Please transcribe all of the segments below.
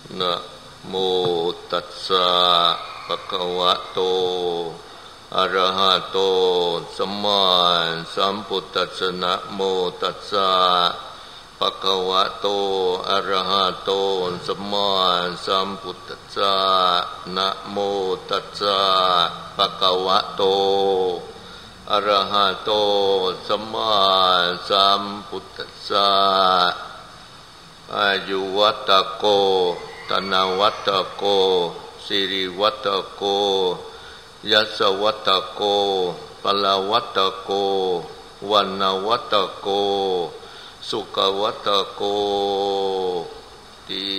นะโมตัสสะภะคะวะโตอะระหะโตสัมมาสัมพุทธัสสะนะโมตัสสะภะคะวะโตอะระหะโตสัมมาสัมพุทธัสสะนะโมตัสสะภะคะวะโตอะระหะโตสัมมาสัมพุทธัสสะอายุวัตโกธนวัตโกสิริวัตโกยัสสวัตโกพลวัตโกวันวัตโกสุขวัตโกติ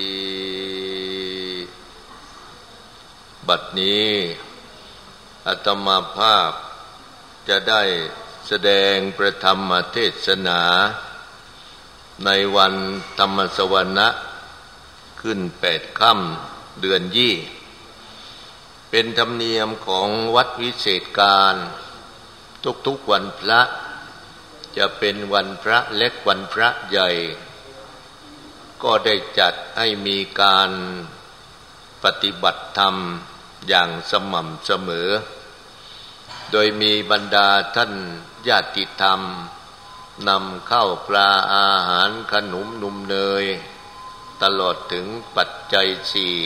บัดนี้อาตมาภาพจะได้แสดงประธรรมเทศนาในวันธรรมสวนะขึ้น8 ค่ำเดือนยี่เป็นธรรมเนียมของวัดวิเศษการทุกๆวันพระจะเป็นวันพระเล็กวันพระใหญ่ก็ได้จัดให้มีการปฏิบัติธรรมอย่างสม่ำเสมอโดยมีบรรดาท่านญาติธรรมนำข้าวปลาอาหารขนมนมเนยตลอดถึงปัจจัย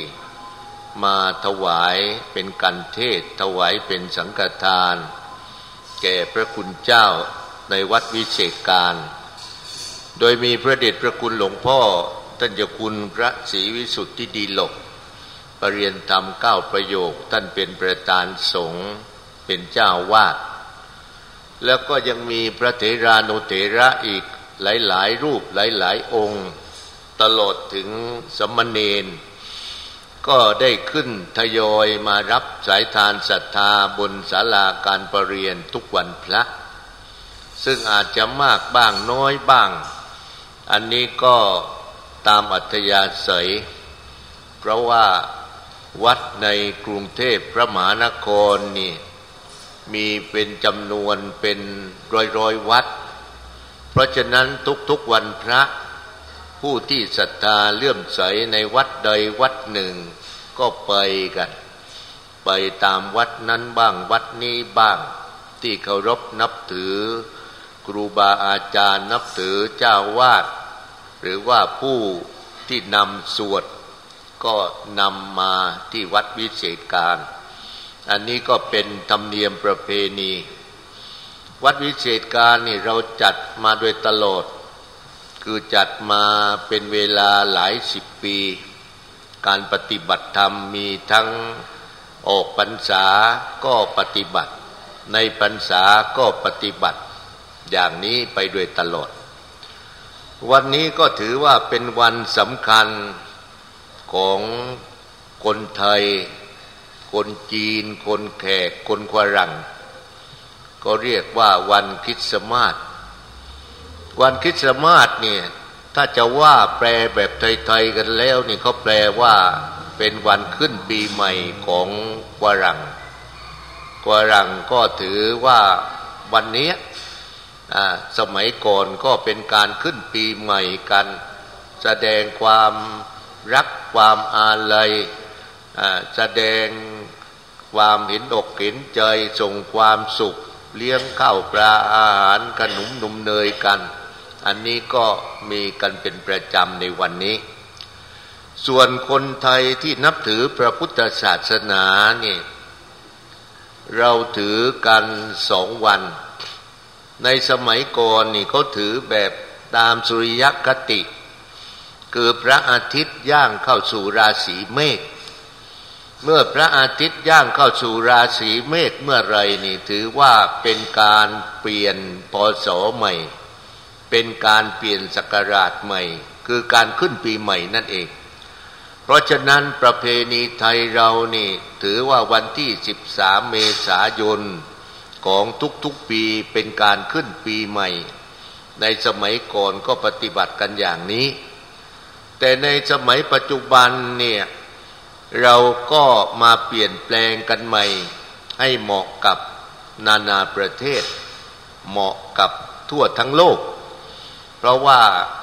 4มาถวายเป็นกันเทศถวายเป็นสังฆทานแก่พระคุณเจ้าในวัดวิเศษการโดยมีพระเดชพระคุณหลวงพ่อท่านเจ้าคุณพระศรีวิสุทธิดีลกปรริยนธรรม9 ประโยคท่านเป็นประธานสงฆ์เป็นเจ้าวาดแล้วก็ยังมีพระเถรานุเถระอีกหลายๆรูปหลายๆองค์ตลอดถึงสมณเณรก็ได้ขึ้นทยอยมารับสายทานศรัทธาบนศาลาการประเรียนทุกวันพระซึ่งอาจจะมากบ้างน้อยบ้างอันนี้ก็ตามอัธยาศัยเพราะว่าวัดในกรุงเทพพระมหานครนี่มีเป็นจำนวนเป็นร้อยวัดเพราะฉะนั้นทุกวันพระผู้ที่ศรัทธาเลื่อมใสในวัดใดวัดหนึ่งก็ไปกันไปตามวัดนั้นบ้างวัดนี้บ้างที่เคารพนับถือครูบาอาจารย์นับถือเจ้าวาดหรือว่าผู้ที่นำสวดก็นำมาที่วัดวิเศษการอันนี้ก็เป็นธรรมเนียมประเพณีวัดวิเศษการนี่เราจัดมาโดยตลอดคือจัดมาเป็นเวลาหลาย10 ปีการปฏิบัติธรรมมีทั้งออกพรรษาก็ปฏิบัติในพรรษาก็ปฏิบัติอย่างนี้ไปโดยตลอดวันนี้ก็ถือว่าเป็นวันสำคัญของคนไทยคนจีนคนแขกคนฝรั่งก็เรียกว่าวันคริสต์มาสวันคริสต์มาสเนี่ยถ้าจะว่าแปลแบบไทยๆกันแล้วนี่เขาแปลว่าเป็นวันขึ้นปีใหม่ของฝรั่งก็ถือว่าวันนี้สมัยก่อนก็เป็นการขึ้นปีใหม่กันแสดงความรักความอาลัยแสดงความเห็นอกเห็นใจส่งความสุขเลี้ยงข้าวปลาอาหารขนมนมเนยกันอันนี้ก็มีกันเป็นประจำในวันนี้ส่วนคนไทยที่นับถือพระพุทธศาสนานี่เราถือกัน2 วันในสมัยก่อนนี่เขาถือแบบตามสุริยคติคือพระอาทิตย์ย่างเข้าสู่ราศีเมษเมื่อพระอาทิตย์ย่างเข้าสู่ราศีเมษเมื่อไรนี่ถือว่าเป็นการเปลี่ยนพ.ศ. ใหม่เป็นการเปลี่ยนศักราชใหม่คือการขึ้นปีใหม่นั่นเองเพราะฉะนั้นประเพณีไทยเรานี่ถือว่าวันที่13 เมษายนของทุกๆปีเป็นการขึ้นปีใหม่ในสมัยก่อนก็ปฏิบัติกันอย่างนี้แต่ในสมัยปัจจุบันเนี่ยเราก็มาเปลี่ยนแปลงกันใหม่ให้เหมาะกับนานาประเทศเหมาะกับทั่วทั้งโลกเพราะว่า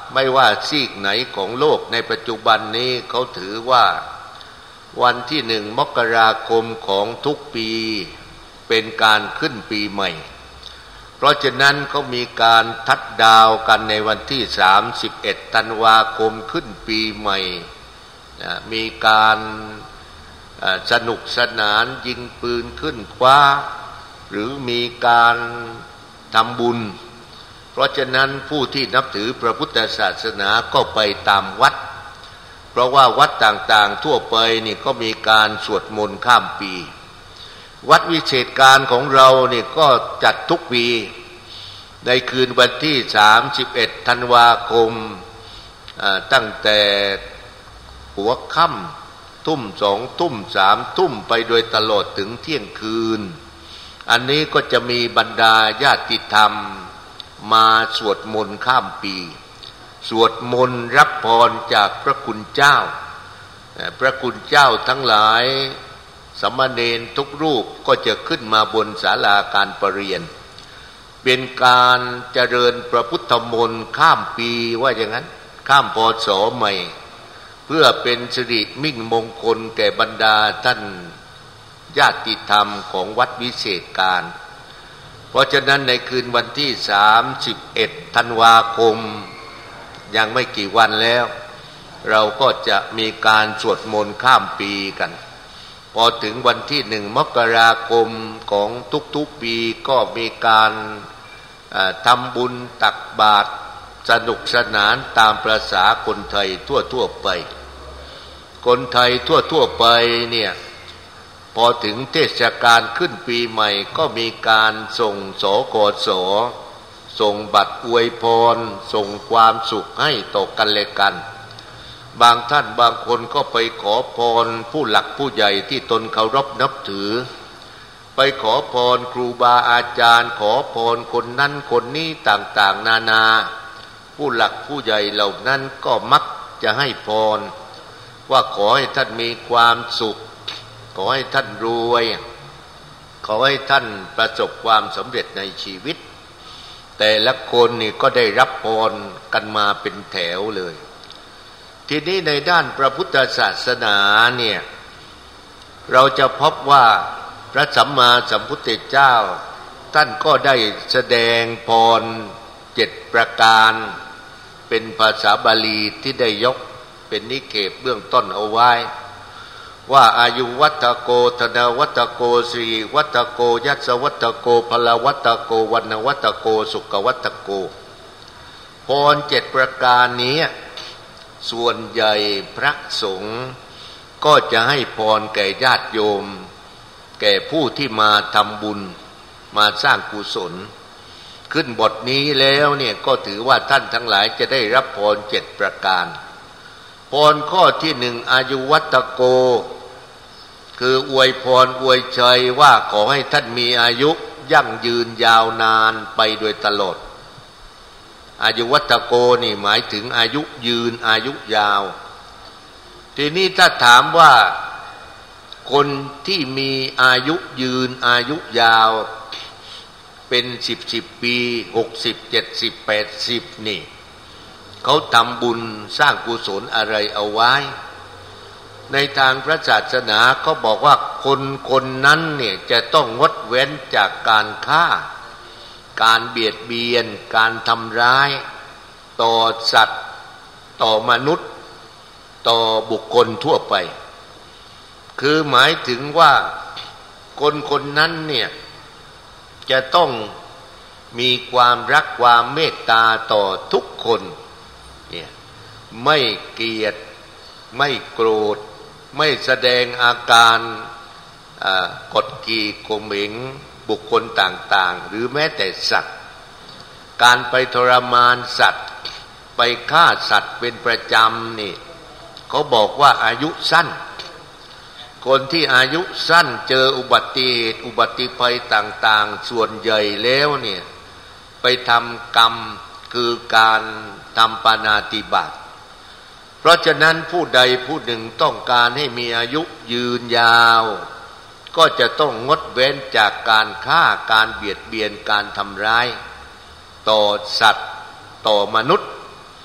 ไม่ว่าซีกไหนของโลกในปัจจุบันนี้เขาถือว่าวันที่1 มกราคมของทุกปีเป็นการขึ้นปีใหม่เพราะฉะนั้นเขามีการทัดดาวกันในวันที่31 ธันวาคมขึ้นปีใหม่มีการสนุกสนานยิงปืนขึ้นฟ้าหรือมีการทำบุญเพราะฉะนั้นผู้ที่นับถือพระพุทธศาสนาก็ไปตามวัดเพราะว่าวัดต่างๆทั่วไปนี่ก็มีการสวดมนต์ข้ามปีวัดวิเศษการของเรานี่ก็จัดทุกปีในคืนวันที่31 ธันวาคมตั้งแต่หัวค่ำทุ่ม2 ทุ่ม3 ทุ่มไปโดยตลอดถึงเที่ยงคืนอันนี้ก็จะมีบรรดาญาติธรรมมาสวดมนต์ข้ามปีสวดมนต์รับพรจากพระคุณเจ้าพระคุณเจ้าทั้งหลายสามเณรทุกรูปก็จะขึ้นมาบนศาลาการประเรียนเป็นการเจริญพระพุทธมนต์ข้ามปีว่าอย่างนั้นข้ามพศใหม่เพื่อเป็นสิริมิ่งมงคลแก่บรรดาท่านญาติธรรมของวัดวิเศษการเพราะฉะนั้นในคืนวันที่31 ธันวาคมยังไม่กี่วันแล้วเราก็จะมีการสวดมนต์ข้ามปีกันพอถึงวันที่1 มกราคมของทุกๆปีก็มีการทำบุญตักบาตรสนุกสนานตามประสาคนไทยทั่วๆไปคนไทยทั่วๆไปเนี่ยพอถึงเทศกาลขึ้นปีใหม่ก็มีการส่งสกส.ส่งบัตรอวยพรส่งความสุขให้ต่อกันและกันบางท่านบางคนก็ไปขอพรผู้หลักผู้ใหญ่ที่ตนเคารพนับถือไปขอพรครูบาอาจารย์ขอพรคนนั้นคนนี้ต่างๆนานาผู้หลักผู้ใหญ่เหล่านั้นก็มักจะให้พรว่าขอให้ท่านมีความสุขขอให้ท่านรวยขอให้ท่านประสบความสำเร็จในชีวิตแต่ละคนนี่ก็ได้รับพรกันมาเป็นแถวเลยทีนี้ในด้านพระพุทธศาสนาเนี่ยเราจะพบว่าพระสัมมาสัมพุทธเจ้าท่านก็ได้แสดงพร7 ประการเป็นภาษาบาลีที่ได้ยกเป็นนิเขปเบื้องต้นเอาไว้ว่าอายุวัตโกธนวัตโกสีวัตโกยัสสวัตโกพลวัตโกวันวัตโกสุขวัตโกพร7 ประการนี้ส่วนใหญ่พระสงฆ์ก็จะให้พรแก่ญาติโยมแก่ผู้ที่มาทำบุญมาสร้างกุศลขึ้นบทนี้แล้วเนี่ยก็ถือว่าท่านทั้งหลายจะได้รับพร7 ประการพรข้อที่1อายุวัตโกคืออวยพรอวยชัยว่าขอให้ท่านมีอายุยั่งยืนยาวนานไปโดยตลอดอายุวัตโกนี่หมายถึงอายุยืนอายุยาวทีนี้ถ้าถามว่าคนที่มีอายุยืนอายุยาวเป็น10 ปี60 70 80นี่เขาทำบุญสร้างกุศลอะไรเอาไว้ในทางพระศาสนาเขาบอกว่าคนนั้นเนี่ยจะต้องงดเว้นจากการฆ่าการเบียดเบียนการทำร้ายต่อสัตว์ต่อมนุษย์ต่อบุคคลทั่วไปคือหมายถึงว่าคนนั้นเนี่ยจะต้องมีความรักความเมตตาต่อทุกคนเนี่ยไม่เกลียดไม่โกรธไม่แสดงอาการกดขี่ข่มเหงบุคคลต่างๆหรือแม้แต่สัตว์การไปทรมานสัตว์ไปฆ่าสัตว์เป็นประจำนี่เขาบอกว่าอายุสั้นคนที่อายุสั้นเจออุบัติเหตุอุบัติภัยต่างๆส่วนใหญ่แล้วเนี่ยไปทำกรรมคือการทำปาณาติบาตเพราะฉะนั้นผู้ใดผู้หนึ่งต้องการให้มีอายุยืนยาวก็จะต้องงดเว้นจากการฆ่าการเบียดเบียนการทำร้ายต่อสัตว์ต่อมนุษย์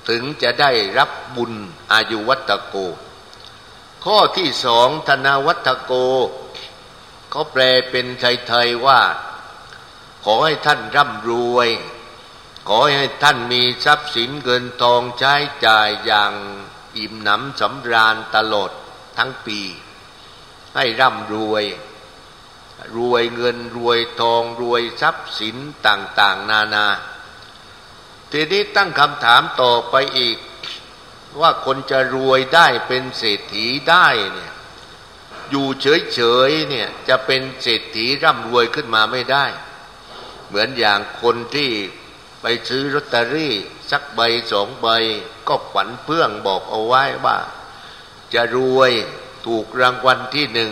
ถึงจะได้รับบุญอายุวัตโกข้อที่สองธนวัตโกเขาแปลเป็นไทยๆว่าขอให้ท่านร่ำรวยขอให้ท่านมีทรัพย์สินเงินทองใช้จ่ายอย่างอิ่มหนำสำราญตลอดทั้งปีให้ร่ำรวยรวยเงินรวยทองรวยทรัพย์สินต่างๆนานาทีนี้ตั้งคำถามต่อไปอีกว่าคนจะรวยได้เป็นเศรษฐีได้เนี่ยอยู่เฉยๆเนี่ยจะเป็นเศรษฐีร่ำรวยขึ้นมาไม่ได้เหมือนอย่างคนที่ไปซื้อลอตเตอรี่สักใบสองใบก็ขวัญเพื่องบอกเอาไว้ว่าจะรวยถูกรางวัลที่หนึ่ง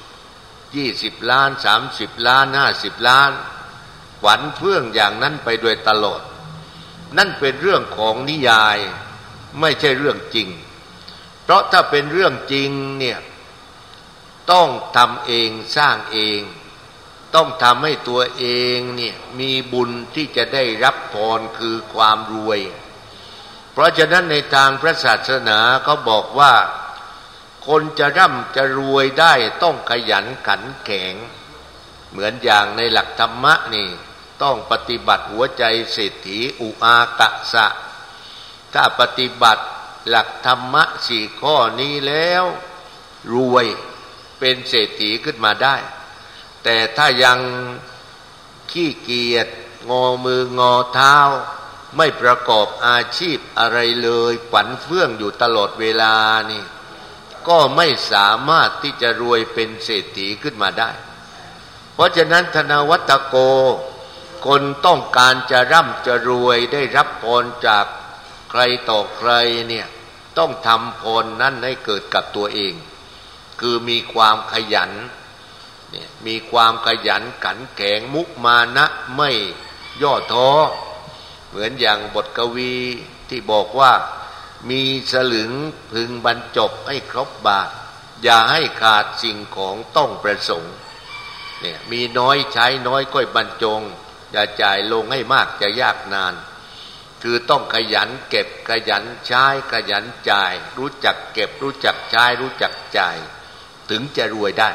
20 ล้าน30 ล้าน50 ล้านขวัญเพื่องอย่างนั้นไปโดยตลอดนั่นเป็นเรื่องของนิยายไม่ใช่เรื่องจริงเพราะถ้าเป็นเรื่องจริงเนี่ยต้องทำเองสร้างเองต้องทำให้ตัวเองเนี่ยมีบุญที่จะได้รับพรคือความรวยเพราะฉะนั้นในทางพระศาสนาเขาบอกว่าคนจะร่ำจะรวยได้ต้องขยันขันแข็งเหมือนอย่างในหลักธรรมะนี่ต้องปฏิบัติหัวใจเศรษฐีอุอากะสะถ้าปฏิบัติหลักธรรมะ4ข้อนี้แล้วรวยเป็นเศรษฐีขึ้นมาได้แต่ถ้ายังขี้เกียจงอมืองอเท้าไม่ประกอบอาชีพอะไรเลยขวัญเฟื่องอยู่ตลอดเวลานี่ก็ไม่สามารถที่จะรวยเป็นเศรษฐีขึ้นมาได้เพราะฉะนั้นธนวัตโกคนต้องการจะร่ำจะรวยได้รับพรจากใครต่อใครเนี่ยต้องทำพรนั้นให้เกิดกับตัวเองคือมีความขยันเนี่ยมีความขยันขันแข็งมุมานะไม่ย่อท้อเหมือนอย่างบทกวีที่บอกว่ามีสลึงพึงบรรจบให้ครบบาทอย่าให้ขาดสิ่งของต้องประสงค์เนี่ยมีน้อยใช้น้อยก็บรรจงอย่าจ่ายลงให้มากจะยากนานคือต้องขยันเก็บขยันใช้ขยันจ่ายรู้จักเก็บรู้จักใช้รู้จักจ่ายถึงจะรวยได้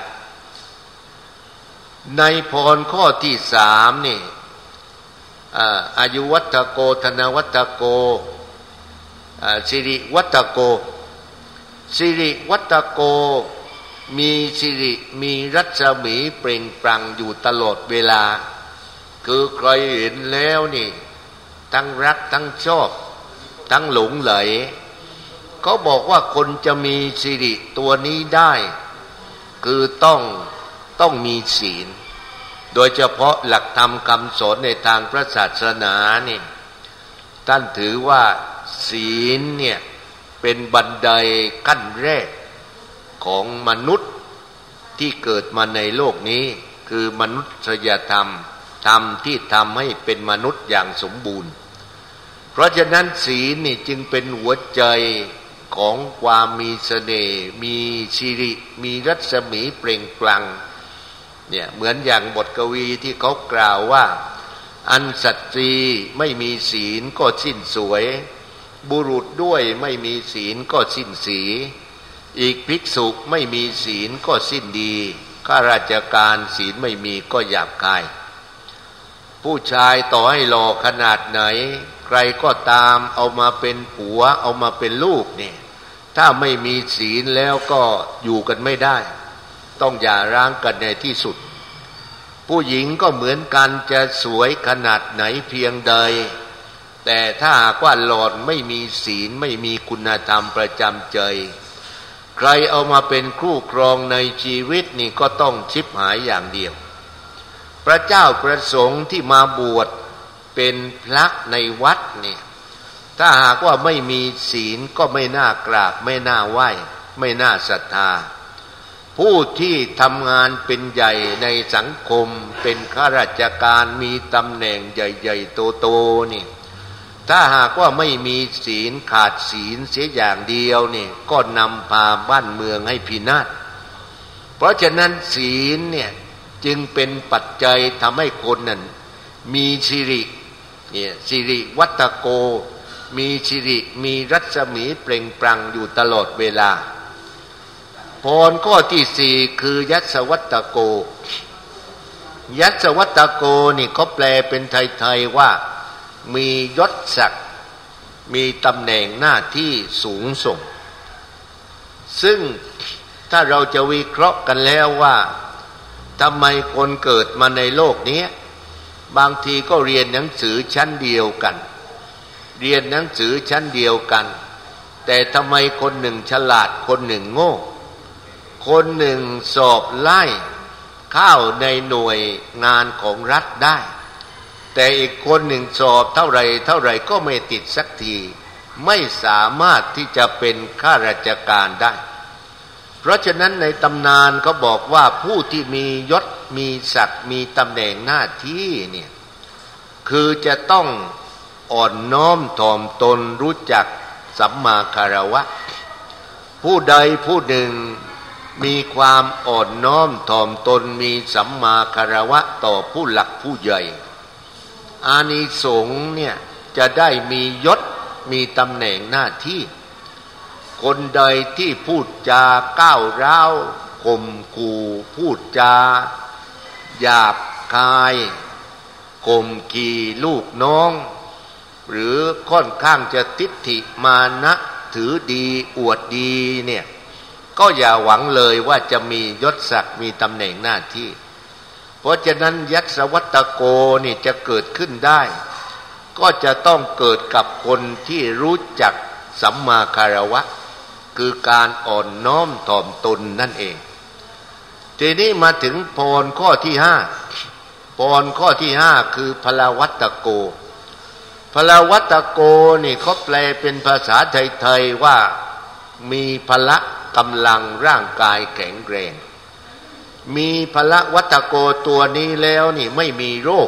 ในพรข้อที่3นี่อายุวัตโกธนวัตโกสิริวัตโกสิริวัตโกมีสิริมีรัศมีเปล่งปลั่งอยู่ตลอดเวลาคือใครเห็นแล้วนี่ทั้งรักทั้งชอบทั้งหลงไหลเขาบอกว่าคนจะมีสิริตัวนี้ได้คือต้องมีศีลโดยเฉพาะหลักธรรมคำสอนในทางพระศาสนานี่ท่านถือว่าศีลเนี่ยเป็นบันไดขั้นแรกของมนุษย์ที่เกิดมาในโลกนี้คือมนุษยธรรมธรรมที่ทำให้เป็นมนุษย์อย่างสมบูรณ์เพราะฉะนั้นศีลนี่จึงเป็นหัวใจของความมีเสน่ห์มีสิริมีรัศมีเปล่งปลั่งเนี่ยเหมือนอย่างบทกวีที่เขากล่าวว่าอันสตรีไม่มีศีลก็สิ้นสวยบุรุษด้วยไม่มีศีลก็สิ้นสีอีกภิกษุไม่มีศีลก็สิ้นดีข้าราชการศีลไม่มีก็หยาบคายผู้ชายต่อให้หล่อขนาดไหนใครก็ตามเอามาเป็นผัวเอามาเป็นลูกเนี่ยถ้าไม่มีศีลแล้วก็อยู่กันไม่ได้ต้องหย่าร้างกันในที่สุดผู้หญิงก็เหมือนกันจะสวยขนาดไหนเพียงใดแต่ถ้าหากว่าหล่อนไม่มีศีลไม่มีคุณธรรมประจำใจใครเอามาเป็นคู่ครองในชีวิตนี่ก็ต้องชิบหายอย่างเดียวพระเจ้าประสงค์ที่มาบวชเป็นพระในวัดนี่ถ้าหากว่าไม่มีศีลก็ไม่น่ากราบไม่น่าไหว้ไม่น่าศรัทธาผู้ที่ทำงานเป็นใหญ่ในสังคมเป็นข้าราชการมีตำแหน่งใหญ่ๆโตๆนี่ถ้าหากว่าไม่มีศีลขาดศีลเสียอย่างเดียวนี่ก็นำพาบ้านเมืองให้พินาศเพราะฉะนั้นศีลเนี่ยจึงเป็นปัจจัยทำให้คนนั้นมีสิริเนี่ยสิริวัตโกมีสิริมีรัศมีเปล่งปลั่งอยู่ตลอดเวลาพรข้อที่สี่คือยัสสวัตตโกยัสสวัตตโกนี่เขาแปลเป็นไทยๆว่ามียศศักดิ์มีตำแหน่งหน้าที่สูงส่งซึ่งถ้าเราจะวิเคราะห์กันแล้วว่าทำไมคนเกิดมาในโลกนี้บางทีก็เรียนหนังสือชั้นเดียวกันเรียนหนังสือชั้นเดียวกันแต่ทำไมคนหนึ่งฉลาดคนหนึ่งโง่คนหนึ่งสอบไล่เข้าในหน่วยงานของรัฐได้แต่อีกคนหนึ่งสอบเท่าไรก็ไม่ติดสักทีไม่สามารถที่จะเป็นข้าราชการได้เพราะฉะนั้นในตำนานเขาบอกว่าผู้ที่มียศมีศักดิ์มีตำแหน่งหน้าที่เนี่ยคือจะต้องอ่อนน้อมถ่อมตนรู้จักสัมมาคารวะผู้ใดผู้หนึ่งมีความอ่อนน้อมถ่อมตนมีสัมมาคารวะต่อผู้หลักผู้ใหญ่อานิสงส์เนี่ยจะได้มียศมีตำแหน่งหน้าที่คนใดที่พูดจาก้าวร้าวข่มขู่พูดจาหยาบคายข่มขีลูกน้องหรือค่อนข้างจะทิฏฐิมานะถือดีอวดดีเนี่ยก็อย่าหวังเลยว่าจะมียศศักดิ์มีตำแหน่งหน้าที่เพราะฉะนั้นยัสสวัตตโกนี่จะเกิดขึ้นได้ก็จะต้องเกิดกับคนที่รู้จักสัมมาคารวะคือการอ่อนน้อมถ่อมตนนั่นเองทีนี้มาถึงพรข้อที่ห้าพรข้อที่ห้าคือพลวัตตโกพลวัตตโกนี่เขาแปลเป็นภาษาไทยๆว่ามีพละกำลังร่างกายแข็งแรงมีพละวัตโกตัวนี้แล้วนี่ไม่มีโรค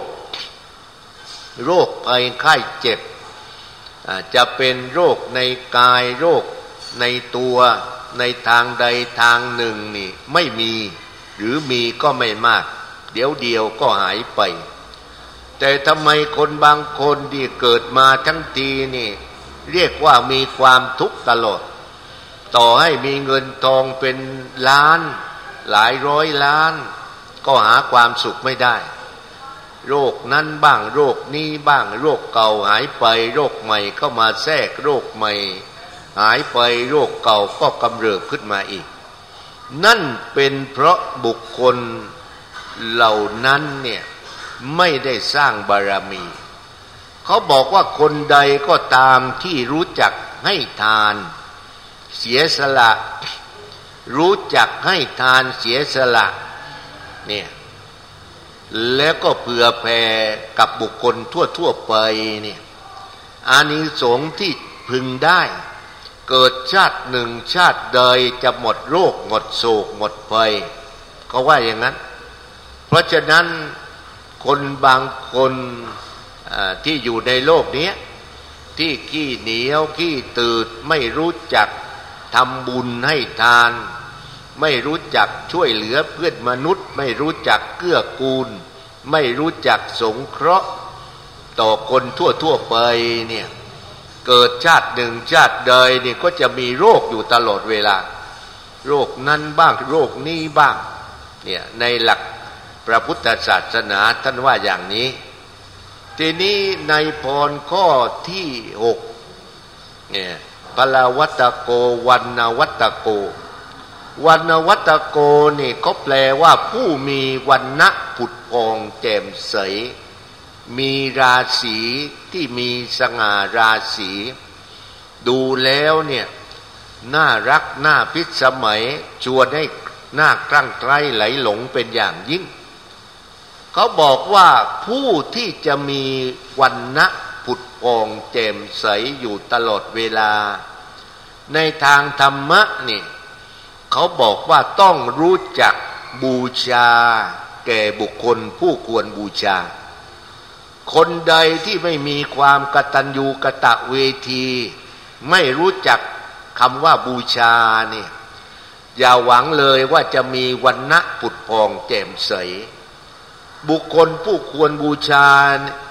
ภัยไข้เจ็บจะเป็นโรคในกายโรคในตัวในทางใดทางหนึ่งนี่ไม่มีหรือมีก็ไม่มากเดี๋ยวเดียวก็หายไปแต่ทำไมคนบางคนที่เกิดมาทั้งทีนี่เรียกว่ามีความทุกข์ตลอดต่อให้มีเงินทองเป็นล้านหลายร้อยล้านก็หาความสุขไม่ได้โรคนั้นบ้างโรคนี้บ้างโรคเก่าหายไปโรคใหม่เข้ามาแทรกโรคใหม่หายไปโรคเก่าก็กำเริบขึ้นมาอีกนั่นเป็นเพราะบุคคลเหล่านั้นเนี่ยไม่ได้สร้างบารมีเขาบอกว่าคนใดก็ตามที่รู้จักให้ทานเสียสละรู้จักให้ทานเสียสละเนี่ยแล้วก็เผื่อแผ่กับบุคคลทั่วไปเนี่ยอานิสงส์ที่พึงได้เกิดชาติหนึ่งชาติใดจะหมดโรคหมดโศกหมดภัยเขาว่าอย่างนั้นเพราะฉะนั้นคนบางคนที่อยู่ในโลกนี้ที่ขี้เหนียวขี้ตืดไม่รู้จักทำบุญให้ทานไม่รู้จักช่วยเหลือเพื่อนมนุษย์ไม่รู้จักเกื้อกูลไม่รู้จักสงเคราะห์ต่อคนทั่วไปเนี่ยเกิดชาติหนึ่งชาติใดนี่ก็จะมีโรคอยู่ตลอดเวลาโรคนั้นบ้างโรคนี้บ้างเนี่ยในหลักพระพุทธศาสนาท่านว่าอย่างนี้ทีนี้ในพรข้อที่6เนี่ยพลวัตโกวันนวัตโกวันนวัตโกนี่เขาแปลว่าผู้มีวรรณะผุดผ่องแจ่มใสมีราศีที่มีสง่าราศีดูแล้วเนี่ยน่ารักน่าพิสมัยชวนให้น่าคลั่งไคล้ไหลหลงเป็นอย่างยิ่งเขาบอกว่าผู้ที่จะมีวรรณะผุดผ่องแจ่มใสอยู่ตลอดเวลาในทางธรรมะนี่เขาบอกว่าต้องรู้จักบูชาแก่บุคคลผู้ควรบูชาคนใดที่ไม่มีความกตัญญูกตเวทีไม่รู้จักคำว่าบูชาเนี่ยอย่าหวังเลยว่าจะมีวรรณะผุดผ่องแจ่มใสบุคคลผู้ควรบูชา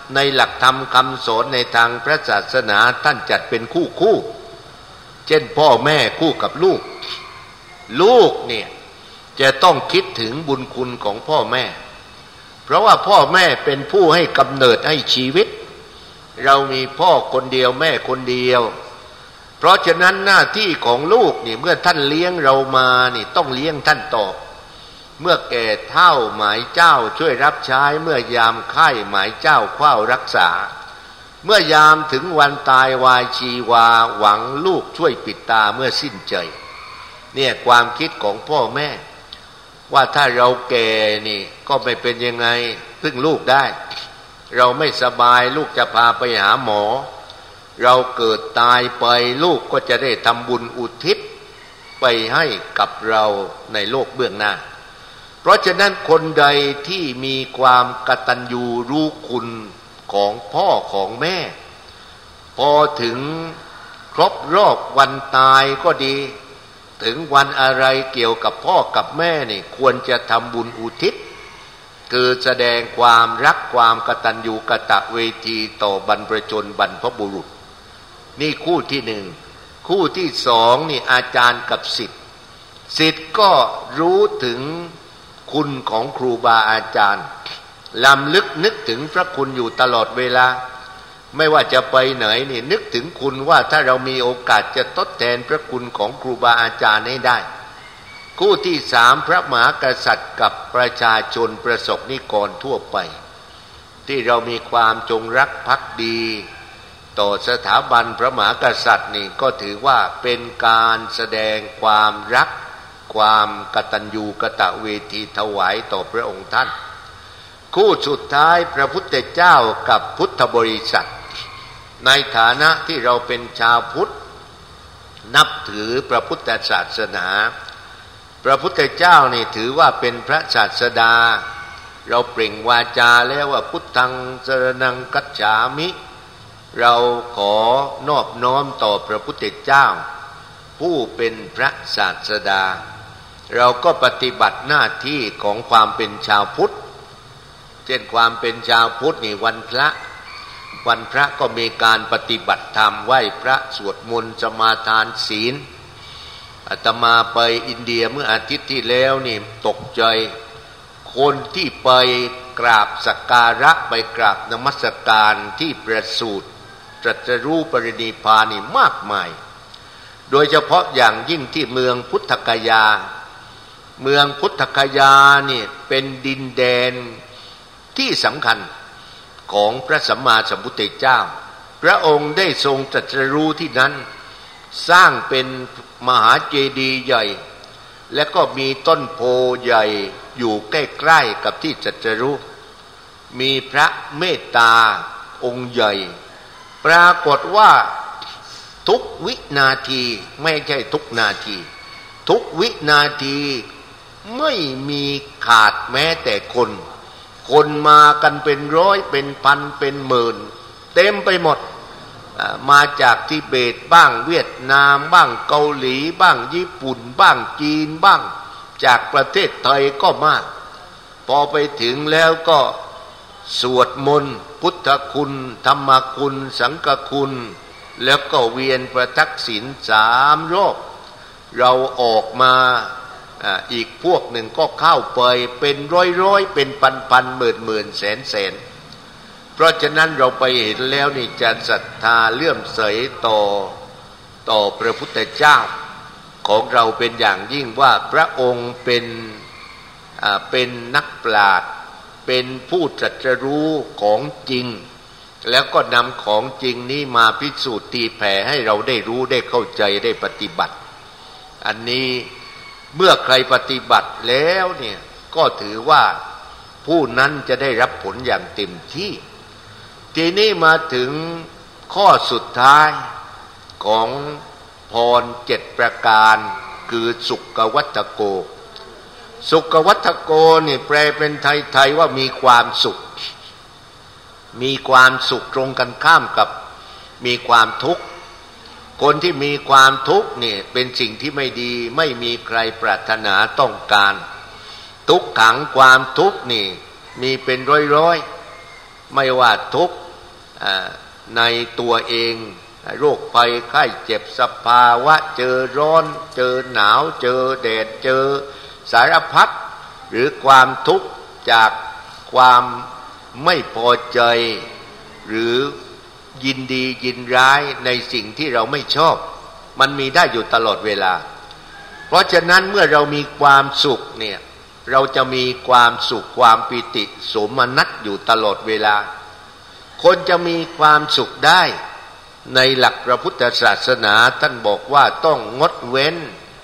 ในหลักธรรมคำสอนในทางพระศาสนาท่านจัดเป็นคู่เช่นพ่อแม่คู่กับลูกลูกเนี่ยจะต้องคิดถึงบุญคุณของพ่อแม่เพราะว่าพ่อแม่เป็นผู้ให้กำเนิดให้ชีวิตเรามีพ่อคนเดียวแม่คนเดียวเพราะฉะนั้นหน้าที่ของลูกนี่เมื่อท่านเลี้ยงเรามานี่ต้องเลี้ยงท่านตอบเมื่อแก่เฒ่าหมายเจ้าช่วยรับใช้เมื่อยามไข้หมายเจ้าเฝ้ารักษาเมื่อยามถึงวันตายวายชีวาหวังลูกช่วยปิดตาเมื่อสิ้นใจเนี่ยความคิดของพ่อแม่ว่าถ้าเราแก่นี่ก็ไม่เป็นยังไงพึ่งลูกได้เราไม่สบายลูกจะพาไปหาหมอเราเกิดตายไปลูกก็จะได้ทำบุญอุทิศไปให้กับเราในโลกเบื้องหน้าเพราะฉะนั้นคนใดที่มีความกตัญญูรู้คุณของพ่อของแม่พอถึงครบรอบวันตายก็ดีถึงวันอะไรเกี่ยวกับพ่อกับแม่นี่ควรจะทำบุญอุทิศคือแสดงความรักความกตัญญูกตเวทีต่อบรรพชนบรรพบุรุษนี่คู่ที่หนึ่งคู่ที่สองนี่อาจารย์กับศิษย์ศิษย์ก็รู้ถึงคุณของครูบาอาจารย์ลำลึกนึกถึงพระคุณอยู่ตลอดเวลาไม่ว่าจะไปไหนนี่นึกถึงคุณว่าถ้าเรามีโอกาสจะทดแทนพระคุณของครูบาอาจารย์ให้ได้คู่ที่สามพระมหากษัตริย์กับประชาชนประสบนิกรทั่วไปที่เรามีความจงรักภักดีต่อสถาบันพระมหากษัตริย์นี่ก็ถือว่าเป็นการแสดงความรักความกตัญญูกตเวทีถวายต่อพระองค์ท่านคู่สุดท้ายพระพุทธเจ้ากับพุทธบริษัทในฐานะที่เราเป็นชาวพุทธนับถือพระพุทธศาสนาพระพุทธเจ้านี่ถือว่าเป็นพระศาสดาเราเปล่งวาจาแล้วว่าพุทธังสรณังคัจฉามิเราขอนอบน้อมต่อพระพุทธเจ้าผู้เป็นพระศาสดาเราก็ปฏิบัติหน้าที่ของความเป็นชาวพุทธเช่นความเป็นชาวพุทธนี่วันพระก็มีการปฏิบัติธรรมไหว้พระสวดมนต์สมาทานศีลอาตมาไปอินเดียเมื่ออาทิตย์ที่แล้วนี่ตกใจคนที่ไปกราบสักการะไปกราบนมัสการที่ประสูติตรัสรู้ปรินิพพานนี่มากมายโดยเฉพาะอย่างยิ่งที่เมืองพุทธกยาเมืองพุทธกยานี่เป็นดินแดนที่สำคัญของพระสัมมาสัมพุทธเจ้าพระองค์ได้ทรงตรัสรู้ที่นั้นสร้างเป็นมหาเจดีย์ใหญ่และก็มีต้นโพใหญ่อยู่ใกล้ๆกับที่ตรัสรู้มีพระเมตตาองค์ใหญ่ปรากฏว่าทุกวินาทีไม่ใช่ทุกนาทีทุกวินาทีไม่มีขาดแม้แต่คนมากันเป็นร้อยเป็นพันเป็นหมื่นเต็มไปหมดมาจากทิเบตบ้างเวียดนามบ้างเกาหลีบ้างญี่ปุ่นบ้างจีนบ้างจากประเทศไทยก็มากพอไปถึงแล้วก็สวดมนต์พุทธคุณธรรมคุณสังฆคุณแล้วก็เวียนประทักษิณ3 รอบเราออกมาอีกพวกหนึ่งก็เข้าไปเป็นร้อยเป็นพันหมื่นแสนเพราะฉะนั้นเราไปเห็นแล้วนี่จะศรัทธาเลื่อมใสต่อพระพุทธเจ้าของเราเป็นอย่างยิ่งว่าพระองค์เป็นนักปราชญ์เป็นผู้ตรัสรู้ของจริงแล้วก็นำของจริงนี้มาพิสูจน์ตีแผ่ให้เราได้รู้ได้เข้าใจได้ปฏิบัติอันนี้เมื่อใครปฏิบัติแล้วเนี่ยก็ถือว่าผู้นั้นจะได้รับผลอย่างเต็มที่ทีนี้มาถึงข้อสุดท้ายของพร7 ประการคือสุขวัฏโกสุขวัฏโกนี่แปลเป็นไทยว่ามีความสุขมีความสุขตรงกันข้ามกับมีความทุกข์คนที่มีความทุกข์นี่เป็นสิ่งที่ไม่ดีไม่มีใครปรารถนาต้องการทุกขังความทุกข์นี่มีเป็นร้อยไม่ว่าทุกข์ในตัวเองโรคภัยไข้เจ็บสภาวะเจอร้อนเจอหนาวเจอแดดเจอสารพัดหรือความทุกข์จากความไม่พอใจหรือยินดียินร้ายในสิ่งที่เราไม่ชอบมันมีได้อยู่ตลอดเวลาเพราะฉะนั้นเมื่อเรามีความสุขเนี่ยเราจะมีความสุขความปิติโสมนัสอยู่ตลอดเวลาคนจะมีความสุขได้ในหลักพระพุทธศาสนาท่านบอกว่าต้องงดเว้น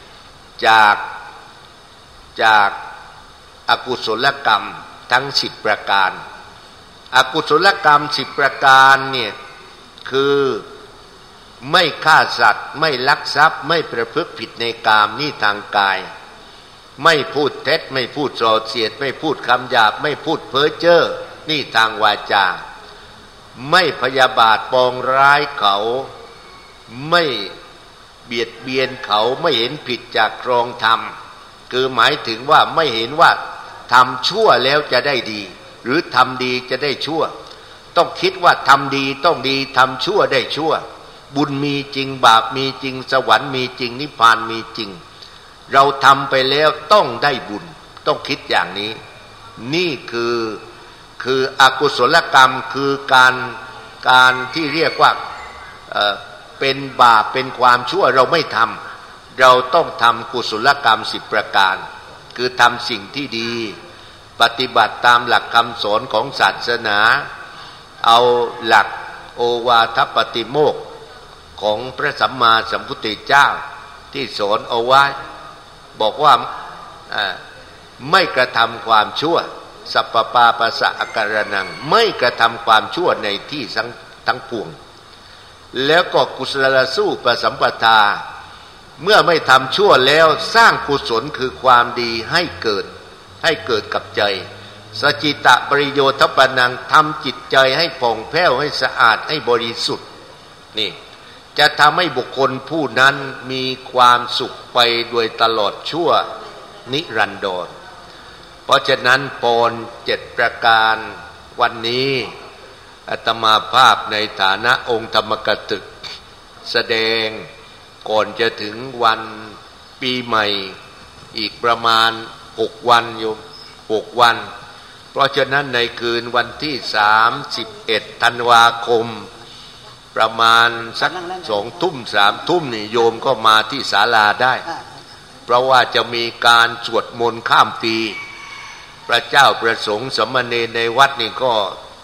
จากอกุศลกรรมทั้ง10ประการอกุศลกรรม10ประการเนี่ยคือไม่ฆ่าสัตว์ไม่ลักทรัพย์ไม่ประพฤติผิดในกามนี่ทางกายไม่พูดเท็จไม่พูดส่อเสียดไม่พูดคำหยาบไม่พูดเพ้อเจ้อนี่ทางวาจาไม่พยาบาทปองร้ายเขาไม่เบียดเบียนเขาไม่เห็นผิดจากครองธรรมคือหมายถึงว่าไม่เห็นว่าทำชั่วแล้วจะได้ดีหรือทำดีจะได้ชั่วต้องคิดว่าทำดีต้องดีทำชั่วได้ชั่วบุญมีจริงบาปมีจริงสวรรค์มีจริงนิพพานมีจริงเราทำไปแล้วต้องได้บุญต้องคิดอย่างนี้นี่คืออกุศลกรรมคือการที่เรียกว่าเป็นบาปเป็นความชั่วเราไม่ทำเราต้องทำกุศลกรรม10ประการคือทำสิ่งที่ดีปฏิบัติตามหลักคำสอนของศาสนาเอาหลักโอวาทปฏิโมกข์ของพระสัมมาสัมพุทธเจ้าที่สอนเอาไว้บอกว่าไม่กระทำความชั่วสัพพปาปัสสะอาการนังไม่กระทำความชั่วในที่ทั้งปวงแล้วก็กุศลสู้ปสัมปทาเมื่อไม่ทำชั่วแล้วสร้างกุศลคือความดีให้เกิดกับใจสจิตะปริโยทปนังทำจิตใจให้ผ่องแผ้วให้สะอาดให้บริสุทธิ์นี่จะทำให้บุคคลผู้นั้นมีความสุขไปโดยตลอดชั่วนิรันดรเพราะฉะนั้นปอน7ประการวันนี้อาตมาภาพในฐานะองค์ธรรมกตึกแสดงก่อนจะถึงวันปีใหม่อีกประมาณ6วันโยม6วันเพราะฉะนั้นในคืนวันที่31ธันวาคมประมาณสัก2 ทุ่ม3 ทุ่มนี่โยมก็มาที่ศาลาได้เพราะว่าจะมีการสวดมนต์ข้ามปีพระเจ้าประสงค์สมณเณรในวัดนี่ก็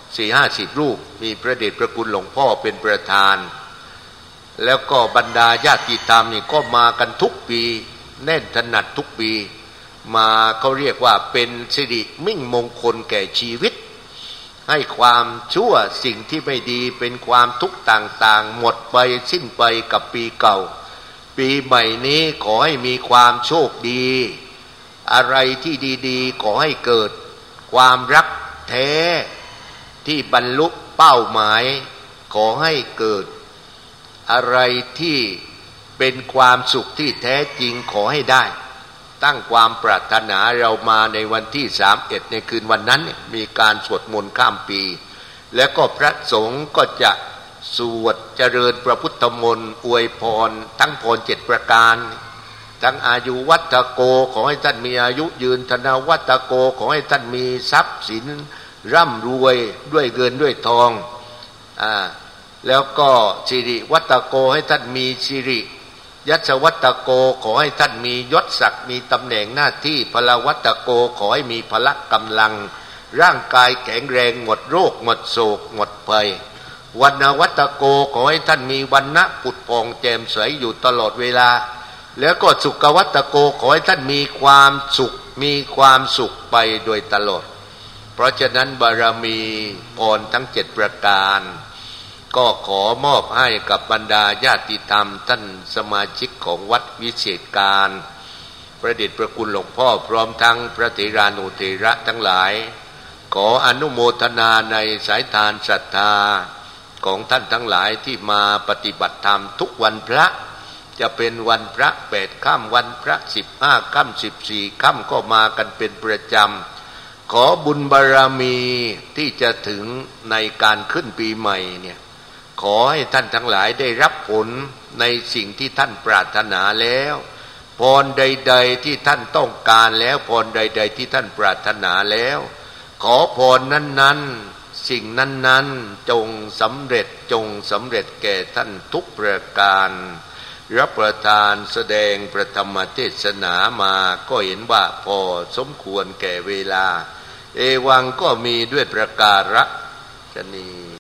40-50 รูปมีพระเดชพระคุณหลวงพ่อเป็นประธานแล้วก็บรรดาญาติธรรมนี่ก็มากันทุกปีแน่นถนัดทุกปีมาเขาเรียกว่าเป็นสิริมิ่งมงคลแก่ชีวิตให้ความชั่วสิ่งที่ไม่ดีเป็นความทุกข์ต่างๆหมดไปสิ้นไปกับปีเก่าปีใหม่นี้ขอให้มีความโชคดีอะไรที่ดีๆขอให้เกิดความรักแท้ที่บรรลุเป้าหมายขอให้เกิดอะไรที่เป็นความสุขที่แท้จริงขอให้ได้ตั้งความปรารถนาเรามาในวันที่31ในคืนวันนั้นมีการสวดมนต์ข้ามปีแล้วก็พระสงฆ์ก็จะสวดเจริญพระพุทธมนต์อวยพรทั้งพร7ประการทั้งอายุวัตโกขอให้ท่านมีอายุยืนธนวัตโกขอให้ท่านมีทรัพย์สินร่ำรวยด้วยเงินด้วยทองแล้วก็สิริวัตโกให้ท่านมีสิริยัสวัตโกขอให้ท่านมียศศักดิ์มีตำแหน่งหน้าที่พลวัตโกขอให้มีพละกำลังร่างกายแข็งแรงหมดโรคหมดโศกหมดภัยวันนวัตโกขอให้ท่านมีวรรณะผุดผ่องแจ่มใสอยู่ตลอดเวลาแล้วก็สุขวัตโกขอให้ท่านมีความสุขไปโดยตลอดเพราะฉะนั้นบารมีพรทั้ง7ประการก็ขอมอบให้กับบรรดาญาติธรรมท่านสมาชิกของวัดวิเศษการพระเดชพระคุณหลวงพ่อพร้อมทั้งพระเถรานุเถระทั้งหลายขออนุโมทนาในสายทานศรัทธาของท่านทั้งหลายที่มาปฏิบัติธรรมทุกวันพระจะเป็นวันพระ8 ค่ำวันพระ15 ค่ำ14 ค่ำก็มากันเป็นประจำขอบุญบารมีที่จะถึงในการขึ้นปีใหม่เนี่ยขอให้ท่านทั้งหลายได้รับผลในสิ่งที่ท่านปรารถนาแล้วพรใดๆที่ท่านต้องการแล้วพรใดๆที่ท่านปรารถนาแล้วขอพรนั้นๆสิ่งนั้นๆจงสำเร็จแก่ท่านทุกประการรับประทานแสดงพระธรรมเทศนามาก็เห็นว่าพอสมควรแก่เวลาเอวังก็มีด้วยประการฉะนี้